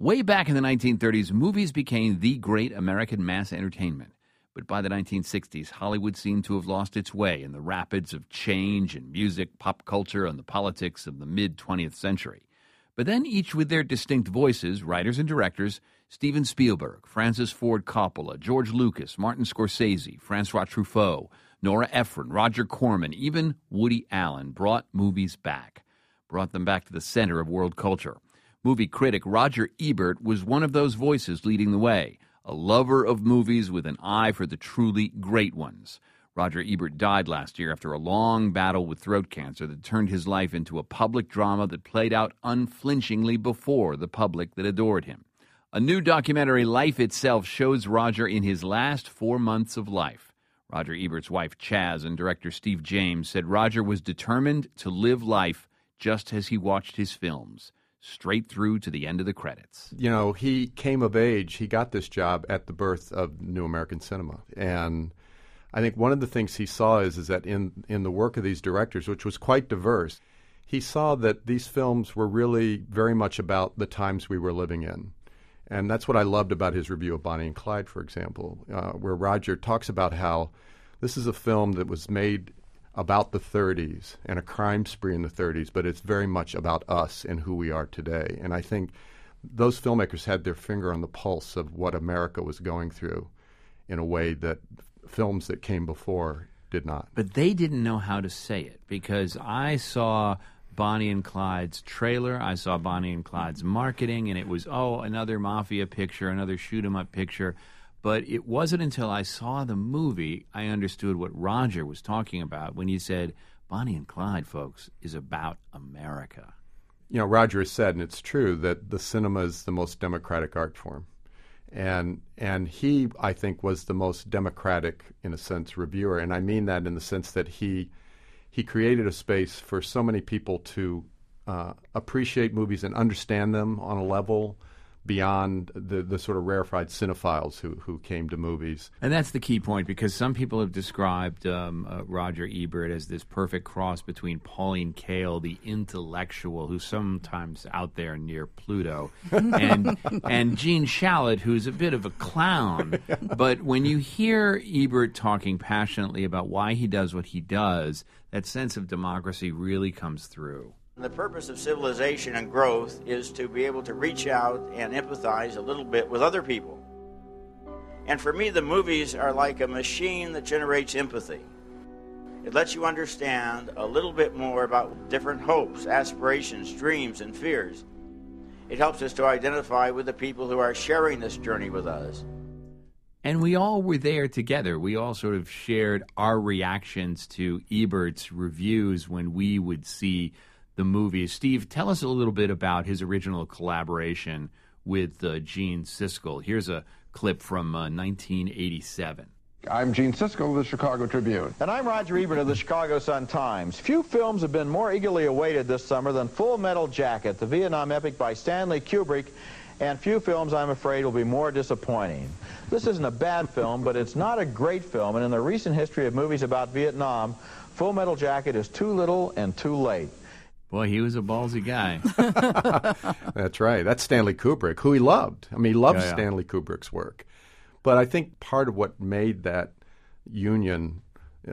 Way back in the 1930s, movies became the great American mass entertainment. But by the 1960s, Hollywood seemed to have lost its way in the rapids of change in music, pop culture, and the politics of the mid-20th century. But then, each with their distinct voices, writers and directors, Steven Spielberg, Francis Ford Coppola, George Lucas, Martin Scorsese, Francois Truffaut, Nora Ephron, Roger Corman, even Woody Allen brought movies back, brought them back to the center of world culture. Movie critic Roger Ebert was one of those voices leading the way, a lover of movies with an eye for the truly great ones. Roger Ebert died last year after a long battle with throat cancer that turned his life into a public drama that played out unflinchingly before the public that adored him. A new documentary, Life Itself, shows Roger in his last 4 months of life. Roger Ebert's wife, Chaz, and director Steve James said Roger was determined to live life just as he watched his films, straight through to the end of the credits. You know, he came of age. He got this job at the birth of New American Cinema. And I think one of the things he saw is that in the work of these directors, which was quite diverse, he saw that these films were really very much about the times we were living in. And that's what I loved about his review of Bonnie and Clyde, for example, where Roger talks about how this is a film that was made about the 30s and a crime spree in the 30s, but it's very much about us and who we are today. And I think those filmmakers had their finger on the pulse of what America was going through in a way that films that came before did not. But they didn't know how to say it, because I saw Bonnie and Clyde's trailer, I saw Bonnie and Clyde's marketing, and it was, another mafia picture, another shoot-'em-up picture. But it wasn't until I saw the movie I understood what Roger was talking about when he said, Bonnie and Clyde, folks, is about America. You know, Roger has said, and it's true, that the cinema is the most democratic art form. And he, I think, was the most democratic, in a sense, reviewer. And I mean that in the sense that he created a space for so many people to appreciate movies and understand them on a level beyond the sort of rarefied cinephiles who came to movies. And that's the key point, because some people have described Roger Ebert as this perfect cross between Pauline Kael, the intellectual, who's sometimes out there near Pluto, and Gene Shalit, who's a bit of a clown. But when you hear Ebert talking passionately about why he does what he does, that sense of democracy really comes through. The purpose of civilization and growth is to be able to reach out and empathize a little bit with other people. And for me, the movies are like a machine that generates empathy. It lets you understand a little bit more about different hopes, aspirations, dreams, and fears. It helps us to identify with the people who are sharing this journey with us. And we all were there together. We all sort of shared our reactions to Ebert's reviews when we would see the movie. Steve, tell us a little bit about his original collaboration with Gene Siskel. Here's a clip from 1987. I'm Gene Siskel of the Chicago Tribune. And I'm Roger Ebert of the Chicago Sun-Times. Few films have been more eagerly awaited this summer than Full Metal Jacket, the Vietnam epic by Stanley Kubrick, and few films, I'm afraid, will be more disappointing. This isn't a bad film, but it's not a great film, and in the recent history of movies about Vietnam, Full Metal Jacket is too little and too late. Boy, he was a ballsy guy. That's right. That's Stanley Kubrick, who he loved. I mean, he loved Stanley Kubrick's work. But I think part of what made that union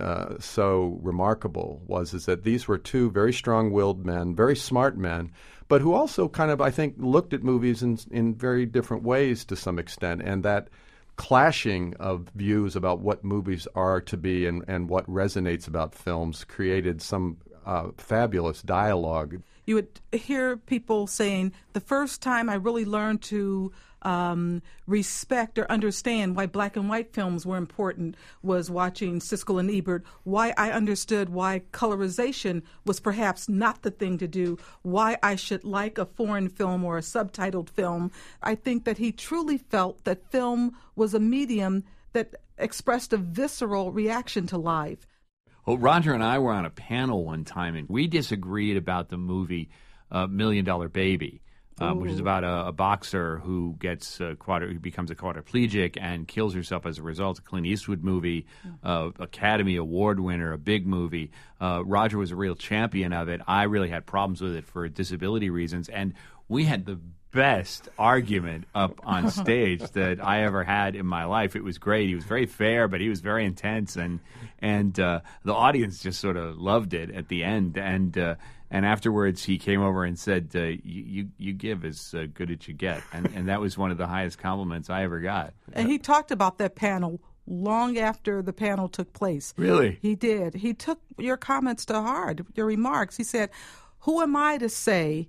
so remarkable is that these were two very strong-willed men, very smart men, but who also kind of, I think, looked at movies in very different ways to some extent. And that clashing of views about what movies are to be and what resonates about films created some fabulous dialogue. You would hear people saying, the first time I really learned to respect or understand why black and white films were important was watching Siskel and Ebert, why I understood why colorization was perhaps not the thing to do, why I should like a foreign film or a subtitled film. I think that he truly felt that film was a medium that expressed a visceral reaction to life. Well, Roger and I were on a panel one time, and we disagreed about the movie $1 Million Baby, which is about a boxer who gets who becomes a quadriplegic and kills herself as a result. A Clint Eastwood movie, Academy Award winner, a big movie. Roger was a real champion of it. I really had problems with it for disability reasons, and we had the best argument up on stage that I ever had in my life. It was great. He was very fair, but he was very intense, and the audience just sort of loved it at the end. And afterwards, he came over and said, "You give as good as you get," and that was one of the highest compliments I ever got. And he talked about that panel long after the panel took place. Really? He did. He took your comments to heart, your remarks. He said, "Who am I to say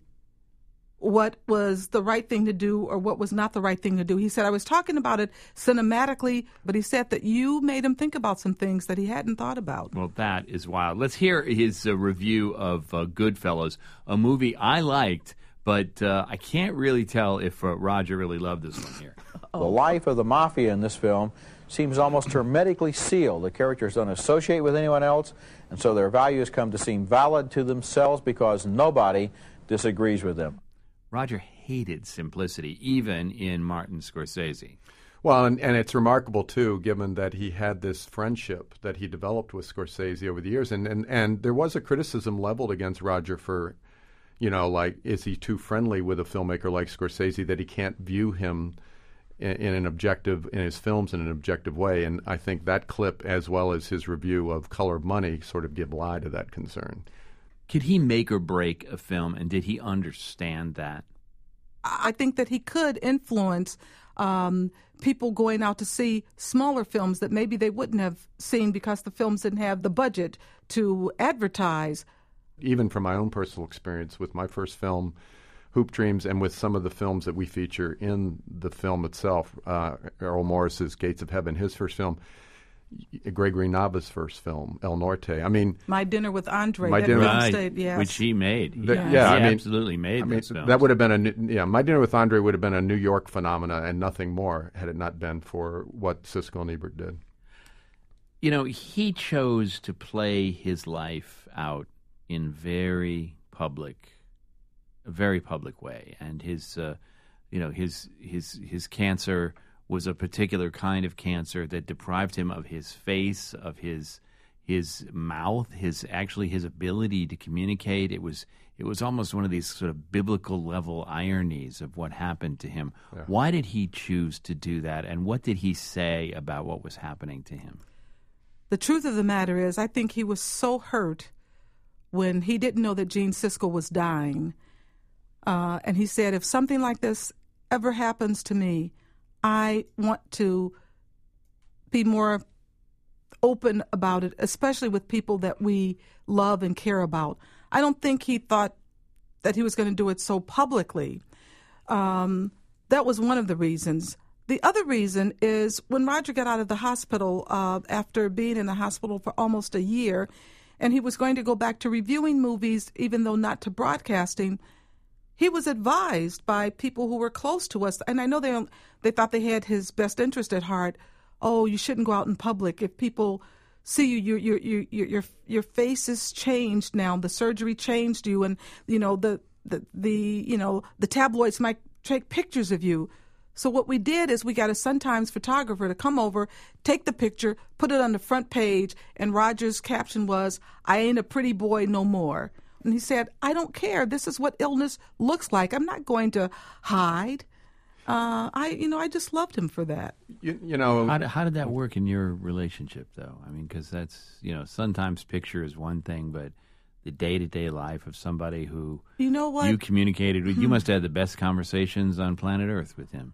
what was the right thing to do or what was not the right thing to do?" He said, "I was talking about it cinematically, but he said that you made him think about some things that he hadn't thought about." Well, that is wild. Let's hear his review of Goodfellas, a movie I liked, but I can't really tell if Roger really loved this one here. The life of the mafia in this film seems almost hermetically sealed. The characters don't associate with anyone else, and so their values come to seem valid to themselves because nobody disagrees with them. Roger hated simplicity, even in Martin Scorsese. Well, and it's remarkable, too, given that he had this friendship that he developed with Scorsese over the years. And there was a criticism leveled against Roger for, like, is he too friendly with a filmmaker like Scorsese that he can't view him in his films in an objective way. And I think that clip, as well as his review of Color of Money, sort of give lie to that concern. Could he make or break a film, and did he understand that? I think that he could influence people going out to see smaller films that maybe they wouldn't have seen because the films didn't have the budget to advertise. Even from my own personal experience with my first film, Hoop Dreams, and with some of the films that we feature in the film itself, Errol Morris's Gates of Heaven, his first film, Gregory Nava's first film, El Norte. I mean, My Dinner with Andre, yes. Which he made. He absolutely made those films. That would have been My Dinner with Andre would have been a New York phenomena and nothing more had it not been for what Siskel and Ebert did. He chose to play his life out in a very public way, and his cancer was a particular kind of cancer that deprived him of his face, of his mouth, his ability to communicate. It was almost one of these sort of biblical level ironies of what happened to him. Yeah. Why did he choose to do that, and what did he say about what was happening to him? The truth of the matter is, I think he was so hurt when he didn't know that Gene Siskel was dying. And he said, if something like this ever happens to me, I want to be more open about it, especially with people that we love and care about. I don't think he thought that he was going to do it so publicly. That was one of the reasons. The other reason is when Roger got out of the hospital after being in the hospital for almost a year, and he was going to go back to reviewing movies, even though not to broadcasting, he was advised by people who were close to us, and I know they thought they had his best interest at heart. Oh, you shouldn't go out in public. If people see you, your face is changed now. The surgery changed you, and the tabloids might take pictures of you. So what we did is we got a Sun-Times photographer to come over, take the picture, put it on the front page, and Roger's caption was, "I ain't a pretty boy no more." And he said, I don't care. This is what illness looks like. I'm not going to hide. I just loved him for that. How did that work in your relationship, though? I mean, because that's, Sun-Times picture is one thing, but the day-to-day life of somebody who you communicated with, you must have had the best conversations on planet Earth with him.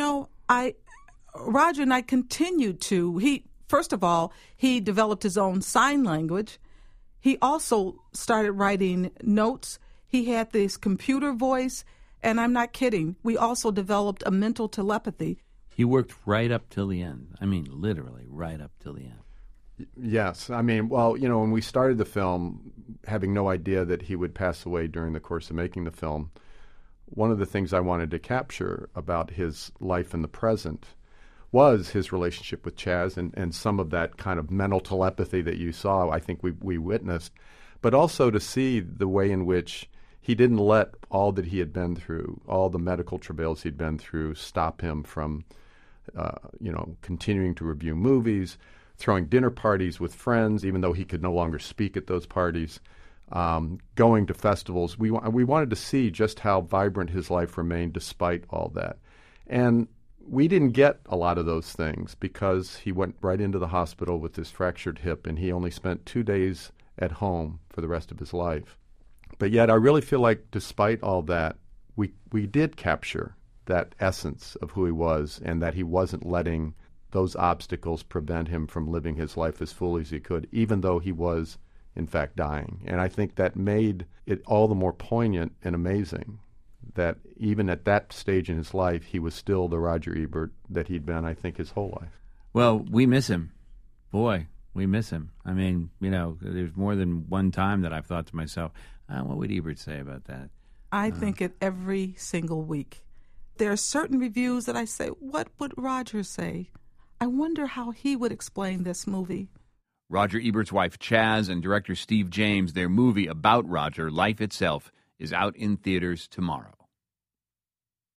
Roger and I continued to. First of all, he developed his own sign language. He also started writing notes. He had this computer voice, and I'm not kidding. We also developed a mental telepathy. He worked right up till the end. I mean, literally right up till the end. Yes. I mean, when we started the film, having no idea that he would pass away during the course of making the film, one of the things I wanted to capture about his life in the present was his relationship with Chaz and some of that kind of mental telepathy that you saw, I think we witnessed, but also to see the way in which he didn't let all that he had been through, all the medical travails he'd been through, stop him from, continuing to review movies, throwing dinner parties with friends, even though he could no longer speak at those parties, going to festivals. We wanted to see just how vibrant his life remained despite all that. And we didn't get a lot of those things because he went right into the hospital with this fractured hip, and he only spent 2 days at home for the rest of his life. But yet I really feel like despite all that, we did capture that essence of who he was, and that he wasn't letting those obstacles prevent him from living his life as fully as he could, even though he was, in fact, dying. And I think that made it all the more poignant and amazing that even at that stage in his life, he was still the Roger Ebert that he'd been, I think, his whole life. Well, we miss him. Boy, we miss him. I mean, there's more than one time that I've thought to myself, what would Ebert say about that? I think it every single week. There are certain reviews that I say, what would Roger say? I wonder how he would explain this movie. Roger Ebert's wife, Chaz, and director Steve James, their movie about Roger, Life Itself, is out in theaters tomorrow.